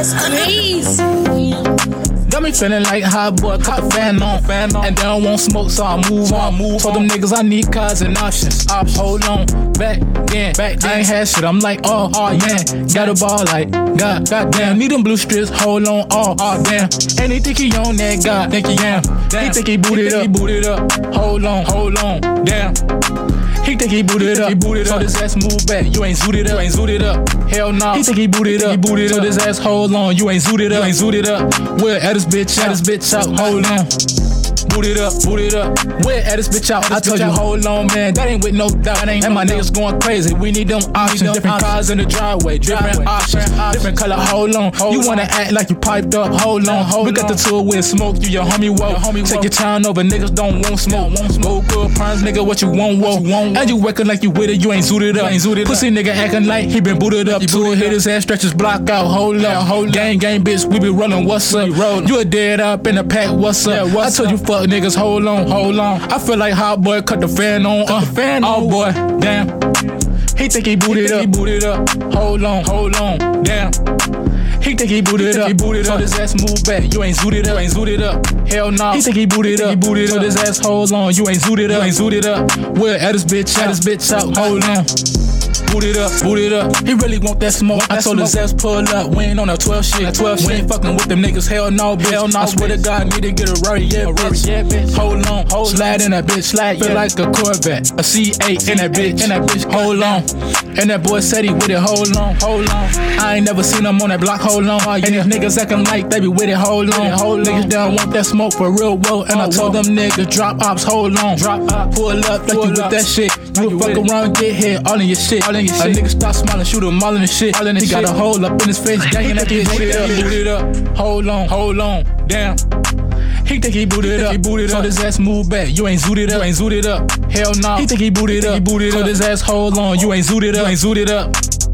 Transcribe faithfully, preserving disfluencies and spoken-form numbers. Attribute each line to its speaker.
Speaker 1: That's crazy.
Speaker 2: Got me feeling like hot boy, cut the fan on, fan on. And they don't want smoke, so I move on. Move Told them niggas I need cars and options. options. Hold on, back then, back then. I ain't had shit, I'm like, oh, oh man. Got a ball like, God, goddamn. Need them blue strips, hold on, oh, oh damn. And he think he on that, God, think he am. Damn. He think he booted up, he booted up. Hold on, hold on, damn. He think he booted up, he booted up. So this ass move back, you ain't zooted up, you ain't zooted up. Hell no. Nah. He think he booted up, he booted up. So this ass hold on, you ain't zooted up, you ain't zooted up. We're at this bitch, at this bitch out, hold on. Boot it up, boot it up. We're at this bitch out. I told you, hold on, man. That ain't with no doubt. And my niggas going crazy. We need them options. Different cars in the driveway. Different options. Different color. Hold on. You wanna act like you piped up? Hold on. We got the tool with smoke. You your homie, whoa. Take your time over. Niggas don't want smoke. Go good primes, nigga. What you want, whoa. And you working like you with it. You ain't zooted up. Pussy nigga acting like he been booted up. Two hit his ass, stretch his block out. Hold up. Hold gang, gang, bitch. We be rolling. What's up? You a dead up in the pack. What's up? I told you fuck niggas. Hold on, hold on. I feel like hot boy cut the fan on. Uh, the fan oh boy, damn. He think he booted up. He booted up. Hold on, hold on, damn. He think he booted he up. He booted up. So this ass move back. You ain't zooted up. You ain't zooted up. Hell no. Nah. He think he booted up. He booted up. So this ass hold on. You ain't zooted up. You ain't zooted up. We're at this bitch. At this bitch out. Hold on. Boot it up, boot it up. He really want that smoke. Want that I told his ass pull up. We ain't on a twelve shit. twelve we ain't fucking with them niggas. Hell no, bitch. Hell no, I swear to God, need to get a Rari, yeah, bitch. Yeah, bitch. Hold on, hold slide in that bitch, slide. Feel yeah. like a Corvette, a C eight in that bitch, in that bitch. Hold on. And that boy said he with it. Hold on, hold on. I ain't never seen him on that block. Hold on. Oh, yeah. And these niggas acting like they be with it. Hold on, hold on. Niggas down want that smoke for real, whoa. And oh, I told whoa. them niggas drop ops. Hold on, drop up, pull up like pull you up. With that shit. You fuck around, get hit, all in your shit, all in your shit. A nigga stop smiling, shoot him all in the shit, all in the he shit. Got a hole up in his face, gang in that bitch. Boot it up, boot it up. Hold on, hold on, damn. He think he booted up, he booted up. So this ass move back, you ain't zooted up, you ain't zooted up. Hell no. He think he booted up, he booted up. So this ass hold on, you ain't zooted up, you ain't zooted up.